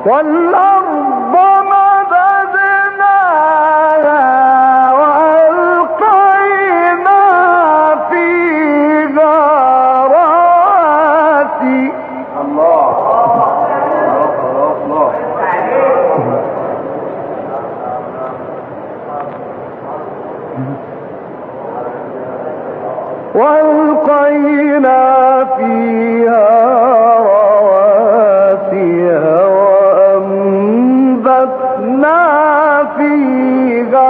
والأرض مددناها وألقينا فيها رواسي وألقينا فيها رواسي وأنبتنا فيها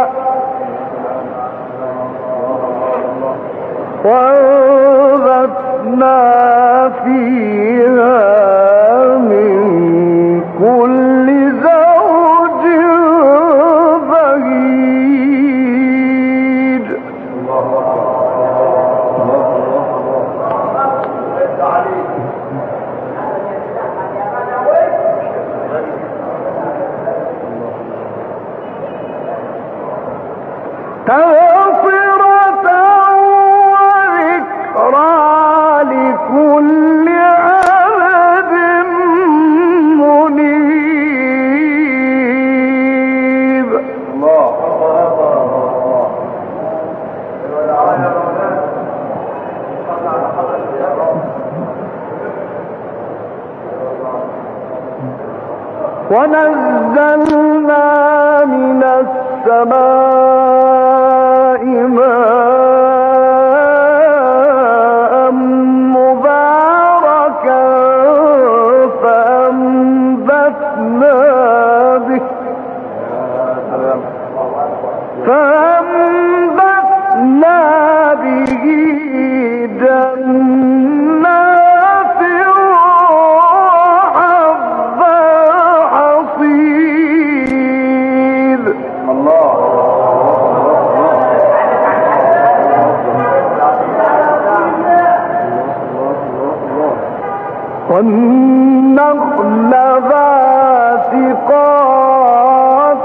من كل زوج بهيج تغفرة وذكرى لكل عبد منيب. ونزلنا من السماء ماء مباركا فأنبتنا به جنات وحب حصيد. والنخل باسقات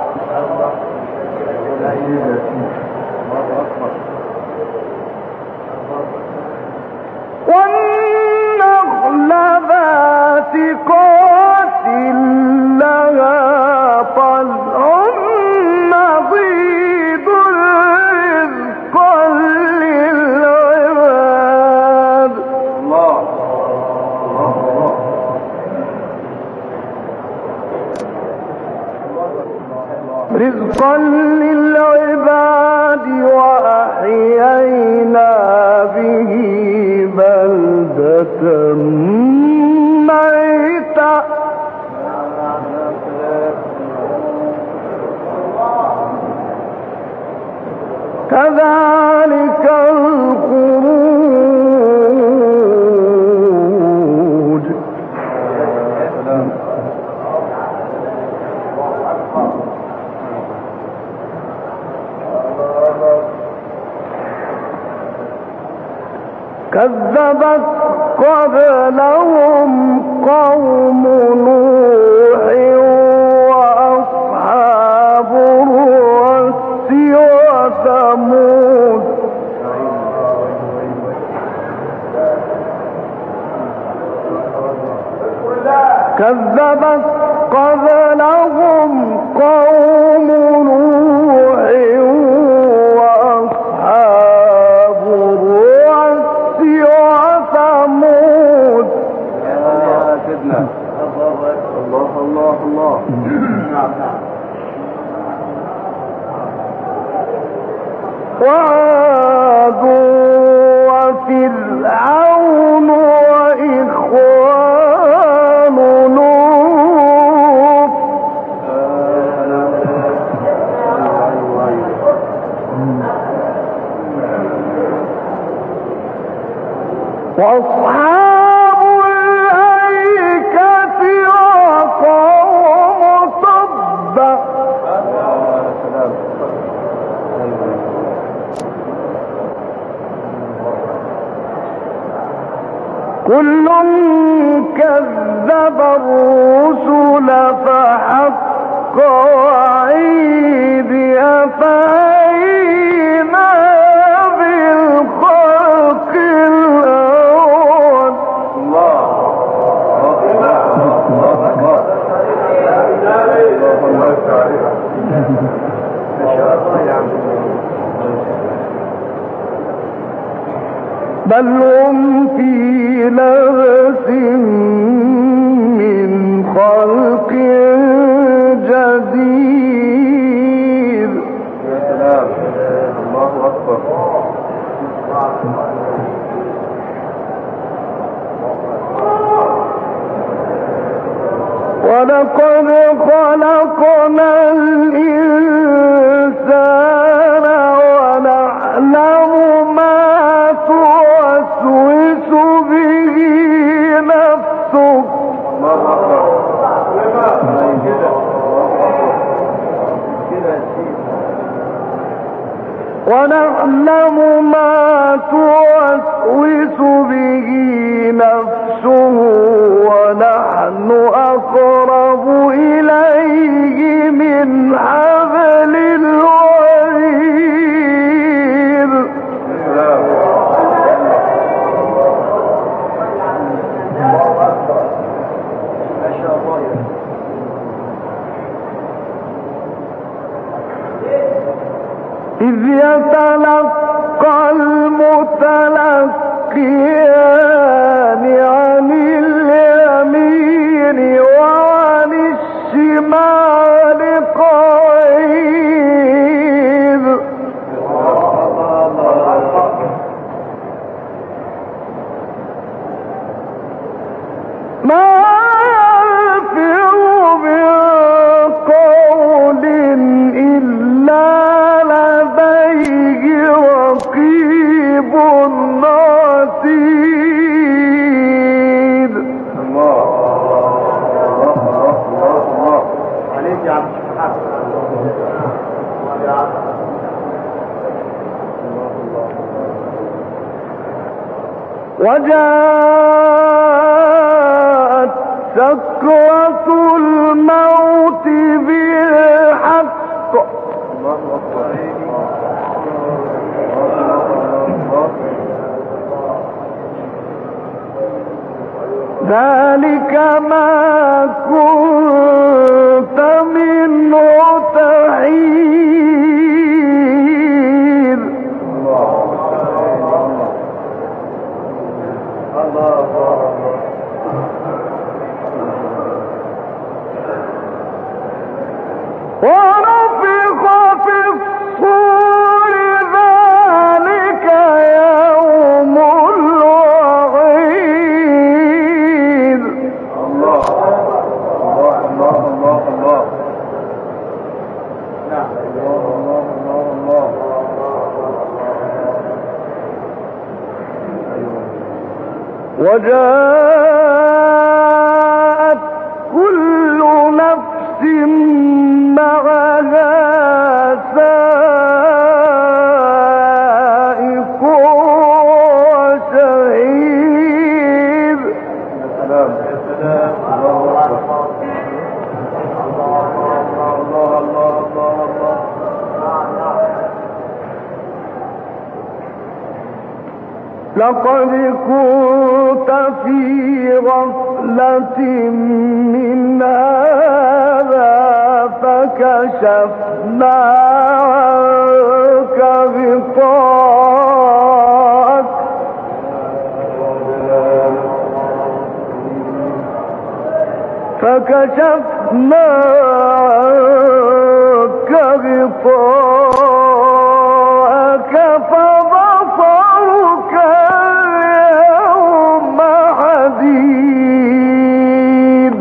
لها طلع نضيد رزقا للعباد. رزقا للعباد وأحيينا به بلدة ميتا كذلك الخروج. كذبت قبلهم قوم نوح وأصحاب الرس وثمود. كذبت قبلهم قوم نوح وأصحاب الرس وثمود. الله وعاد وفرعون وإخوان لوط. وأصحاب الأيكة وقوم تبع. كل كذب الرسل فحق وعيدي أفعينا بالخلق الأول. بل هم في لبس من خلق جديد. يا سلام، الله أكبر. ولقد خلقنا الإنسان ونعلم ما توسوس به نفسه ونعلم ما توسوس به نفسه ونحن أقرب إليه من حبل الوريد. إذ يتلقى المتلقيان عن اليمين وعن الشمال قعيد. ما يلفظ من قول إلا لديه رقيب عتيد. الله عليك يا عم الشيخ. وجاءت سكرة الموت بالحق ذلك ما كنت منه تحيد. ونفخ في الصور ذلك يوم الوعيد. الله الله الله الله الله. نعم الله الله الله الله. وجاءت كل نفس معها سائق وشهيد. يا سلام يا سلام. الله أكبر. الله الله الله الله. لقد كنت في غفلة من هذا فكشفنا عنك غطاءك فكشفنا عنك غطاءك فبصرك اليوم حديد.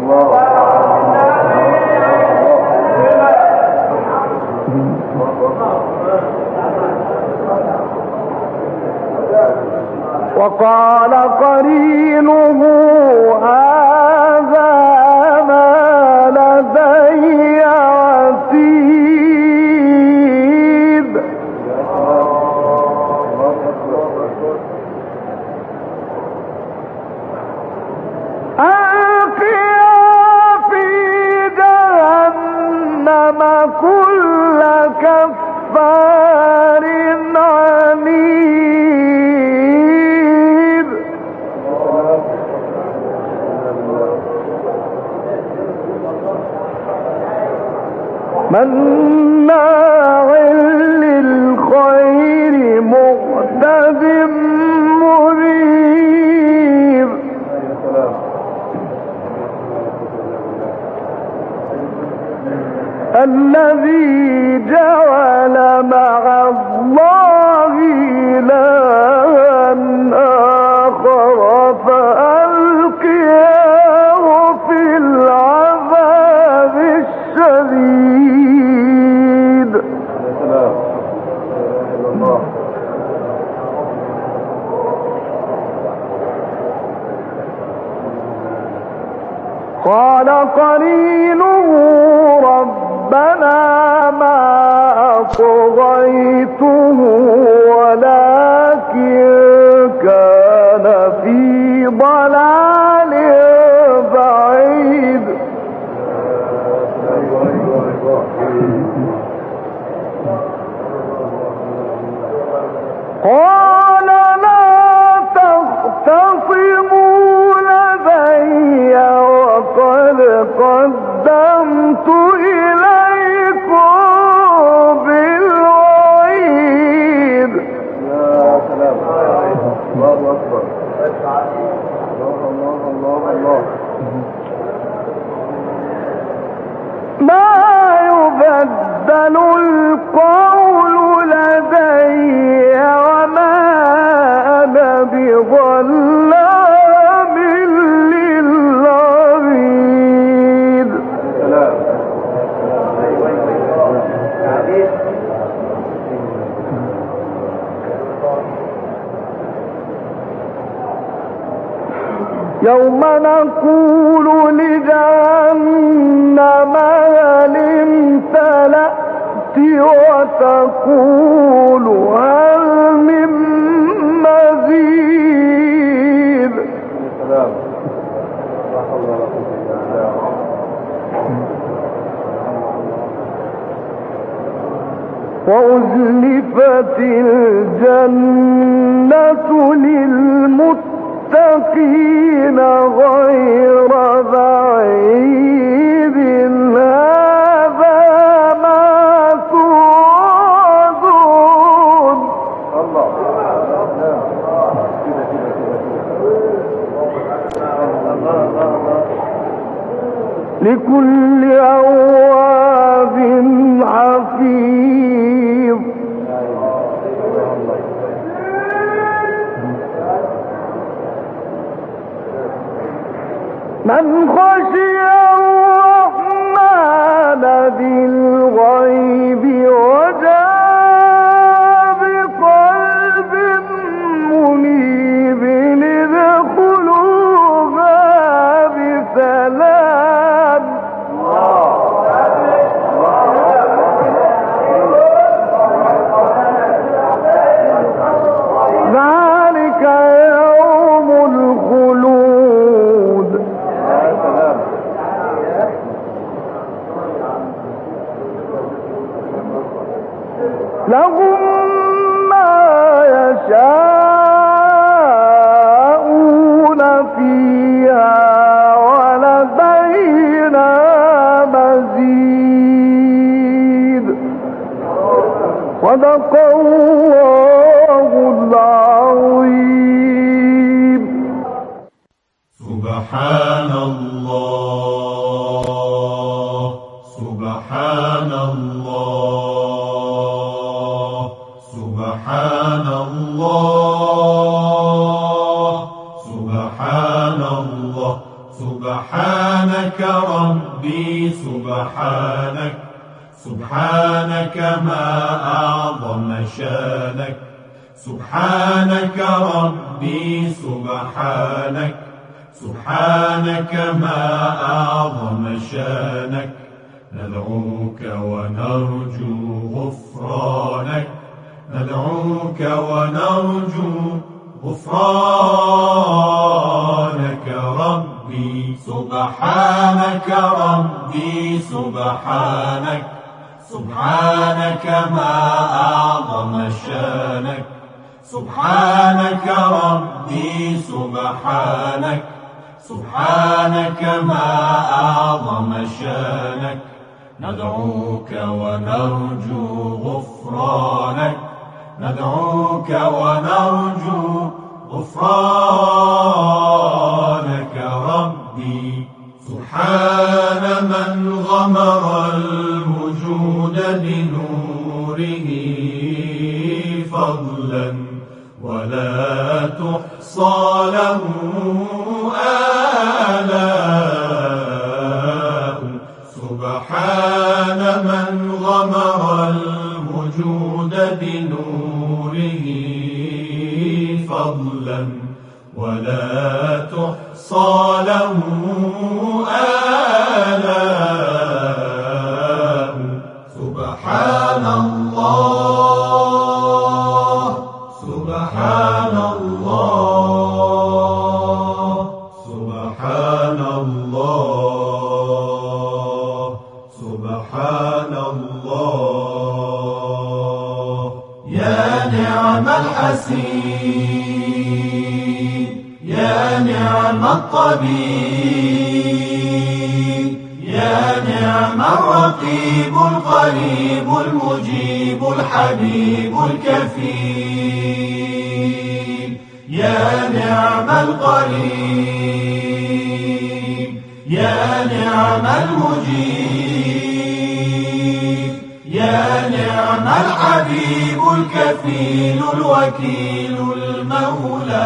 وقال قرينه هذا ما لدي عتيد. مناع للخير معتد مريب الذي جعل مع الله إلها آخر فألقياه في العذاب الشديد قال قرينه ربنا ما أطغيته ولكن كان في ضلال بعيد قال لا تختصموا لدي وقد قدمت إليكم بالوعيد. يا سلام الله أكبر الله الله الله ما يبدل القول لدي وما أنا بظلام للعبيد. يوم نقول لجهنم هل امتلأت وتقول هل من مزيد. وأزلفت الجنة للمتقين غير بعيد هذا ما توعدون. لكل أواب حفيظ من خشي الرحمن بالغيب وجاء بقلب منيب ادخلوها بسلام. ذلك يوم الخلود. لهم ما يشاءون فيها ولدينا مزيد. صدق الله العظيم. سبحان الله سبحان الله سبحان الله سبحان الله سبحانك ربي سبحانك سبحانك ما أعظم شانك سبحانك ربي سبحانك سبحانك ما أعظم شانك ندعوك ونرجو غفرانك ندعوك ونرجو غفرانك ربي سبحانك ربي سبحانك سبحانك ما أعظم شانك سبحانك ربي سبحانك سبحانك ما أعظم شانك ندعوك ونرجو غفرانك، ندعوك ونرجو غفرانك ربي. سبحان من غمر الوجود بنوره فضلا ولا تحصى له آلاء. سبحان من غمر الوجود بنوره فضلا ولا تحصى له آلاء. سبحان الله، سبحان الله، سبحان الله، سبحان الله. يا نعم الحسين، يا نعم الطبيب، يا نعم الرقيب القريب المجيب الحبيب الكفيل. يا نعم القريب، يا نعم المجيب، يا نعم الحبيب الكفيل الوكيل المولى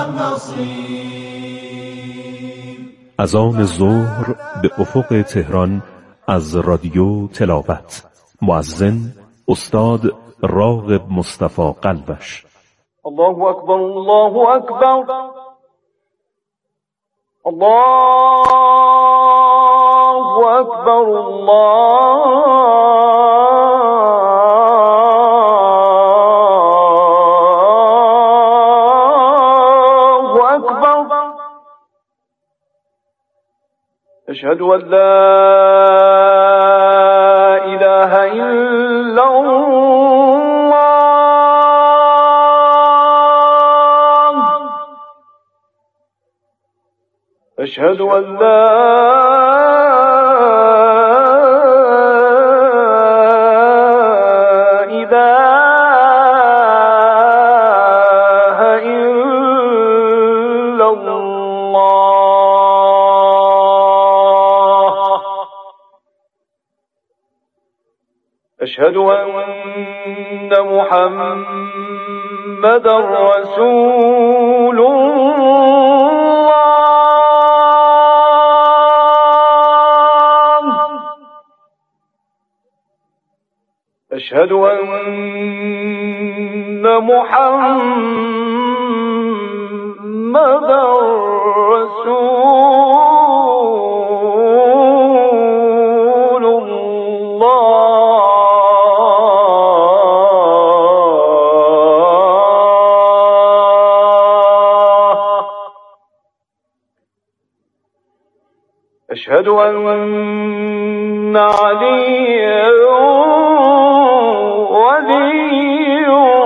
والنصير. اذان ظهر به افق تهران از رادیو تلاوت. مؤذن استاد راغب مصطفی قلبش. الله أكبر، الله أكبر، الله أكبر، الله أكبر. أشهد أن لا إله إلا الله، أشهد أن لا إله إلا الله، أشهد أن محمدا رسول الله، أشهد أن محمدا رسول الله، أشهد أن عليا ولي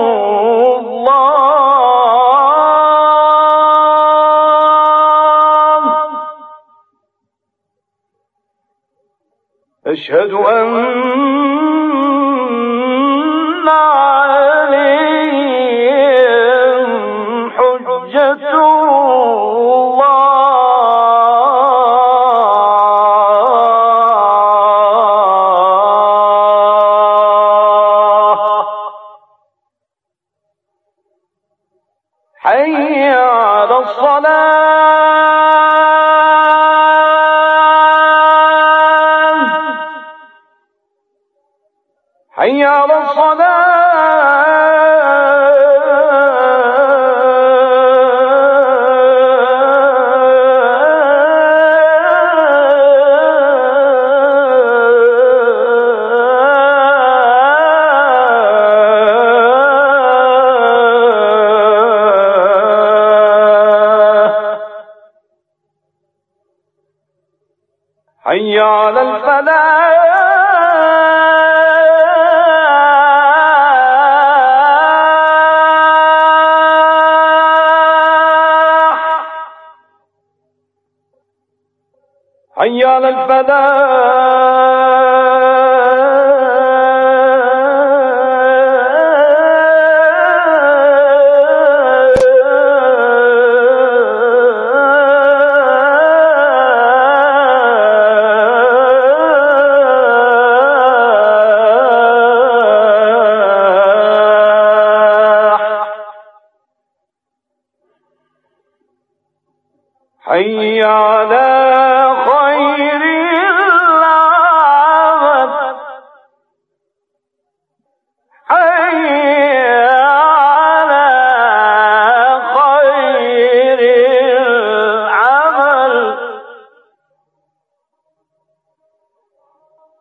الله، أشهد أن عليهم حجة الله. حي على الصلاة، حي على حي على الفلاح، حي على الفلاح.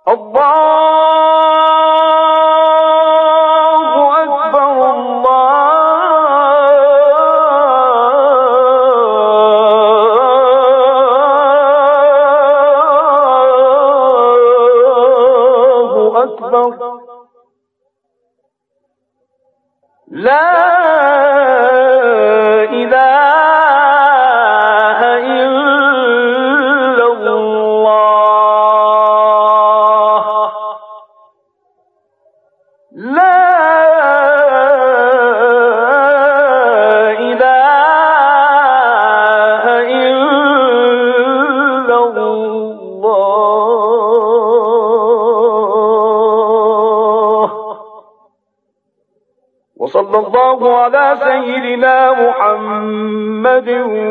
وصلى الله على سيدنا محمد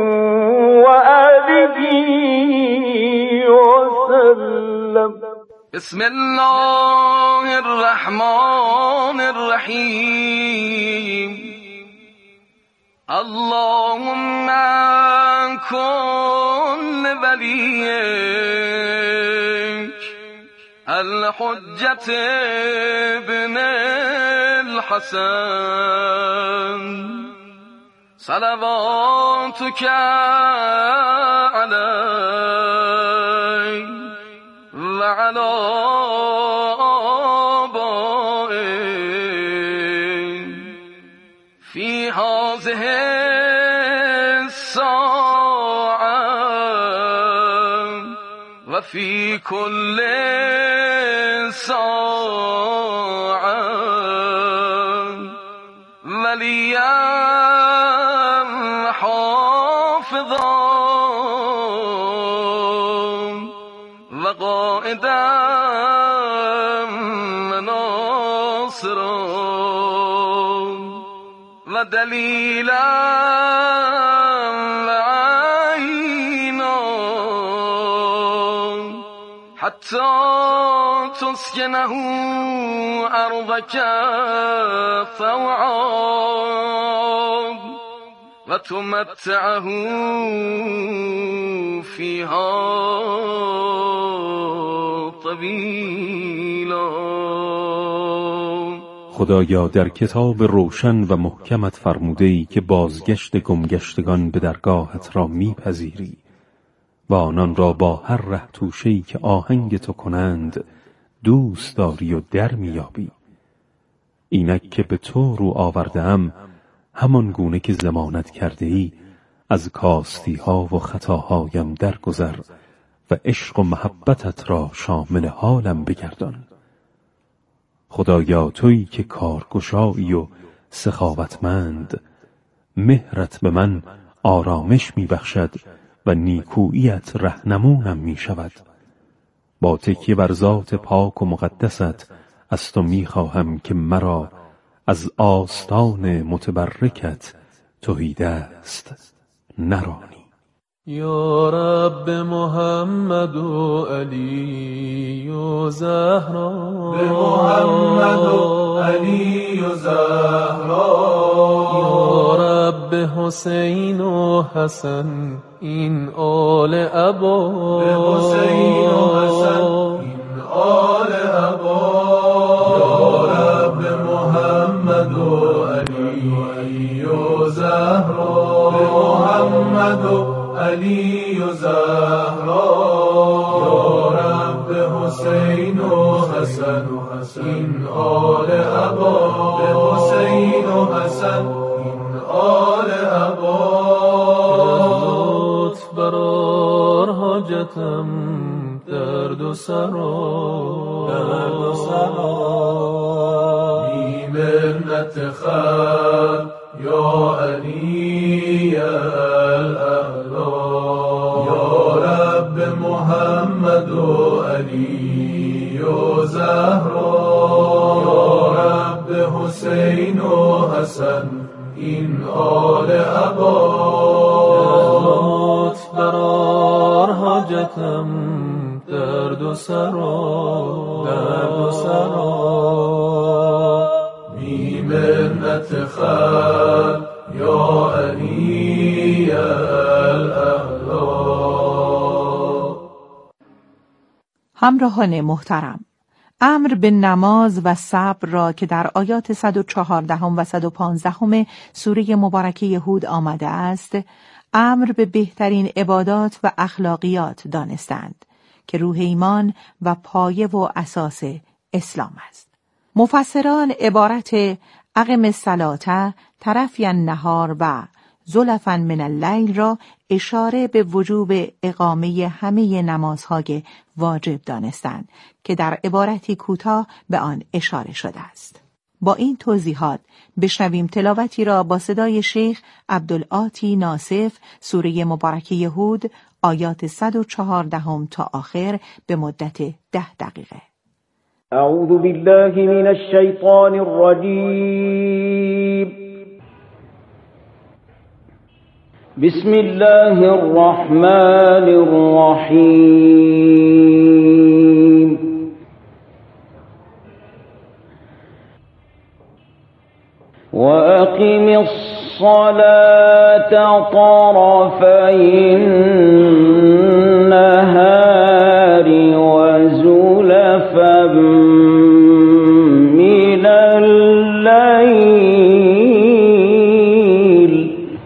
وآله وسلم. بسم الله الرحمن الرحيم. اللهم كن وليك الحجة ابن الحسن صلواتك عليه وعلى آبائه في هذه الساعة وفي كل ساعة وليا حافظا وقائدا وناصرا ودليلا وعينا حتى تسكنه أرضك طوعا وتمتعه فيها طويلا. خدایا در کتاب روشن و محکمت فرموده‌ای که بازگشت گمگشتگان به درگاهت را میپذیری و آنان را با هر ره توشه‌ای که آهنگ تو کنند دوست داری و در میابی. اینک که به تو رو آورده‌ام همان گونه که ضمانت کرده ای از کاستی ها و خطاهایم درگذر و عشق و محبتت را شامل حالم بگردان. خدایا تویی که کارگشایی و سخاوتمند، مهرت به من آرامش میبخشد و نیکوییت رهنمونم میشود. با تکیه بر ذات پاک و مقدست از تو میخواهم که مرا از آستان متبرکت تهیدست نرانی. یا رب محمد و علی و زهرا، به محمد و علی و زهرا. یا رب حسین و حسن این آل ابا، به حسین و حسن این آل ابا. یا رب محمد و علی و زهرا، به محمد و علی و زهرا. یا رب حسین و حسن این آل ابا، به حسین و حسن این آل ابا. لطف برار حاجتم درد و سرا، درد و سرا. بی منت خلق یا علی الاعلا. یا رب محمد و علی و زهرا. یا رب حسین و حسن این آل ابا. لطف برار حاجتم درد و سرا، درد و سرا. بی منت خلق یا علی الاعلا. همراهان محترم، امر به نماز و صبر را که در آیات 114 و 115 سوره مبارکه هود آمده است، امر به بهترین عبادات و اخلاقیات دانستند که روح ایمان و پایه و اساس اسلام است. مفسران عبارت اقم الصلاة طرفی النهار و زلفا من اللیل را اشاره به وجوب اقامه همه نمازهای واجب دانستند که در عبارتی کوتاه به آن اشاره شده است. با این توضیحات بشنویم تلاوتی را با صدای شیخ عبدالعاطی ناصف سوره مبارکه هود آیات 114 تا آخر به مدت 10 دقیقه. اعوذ بالله من الشیطان الرجیم. بسم الله الرحمن الرحیم. وأقم الصلاة طرفي النهار وزلفا من الليل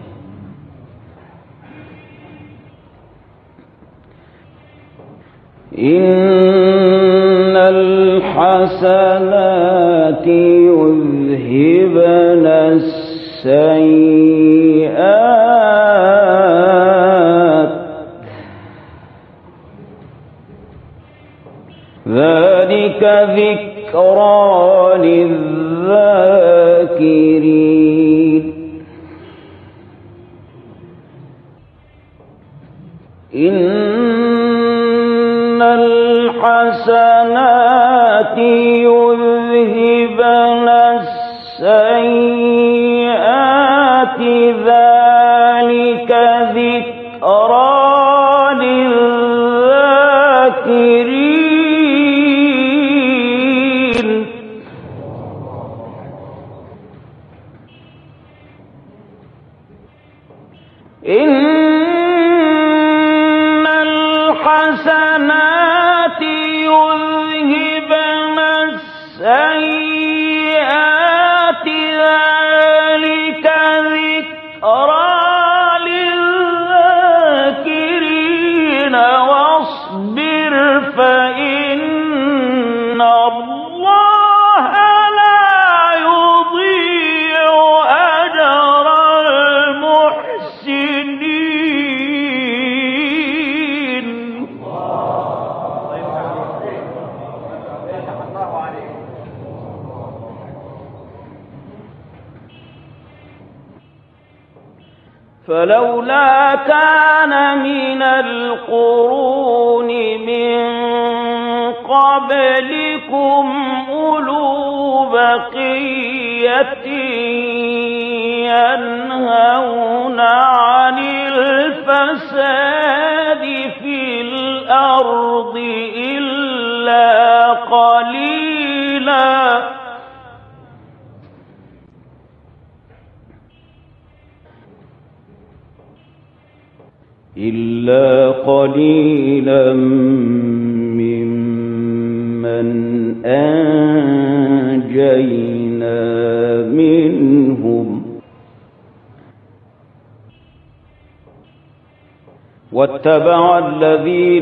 إن الحسنات يذهبن السيئات ذلك ذكرى للذاكرين إن الحسنات يذهبن السيئات ذلك ذكرى للذاكرين إن الحسنات يذهبن السيئات ذلك ذكرى للذاكرين واصبر فإن الله لا يضيع أجر المحسنين. فلولا كان من القرون من قبلكم أولو بقية ينهون عن الفساد في الأرض إلا قليلا ممن أنجينا منهم واتبع الذين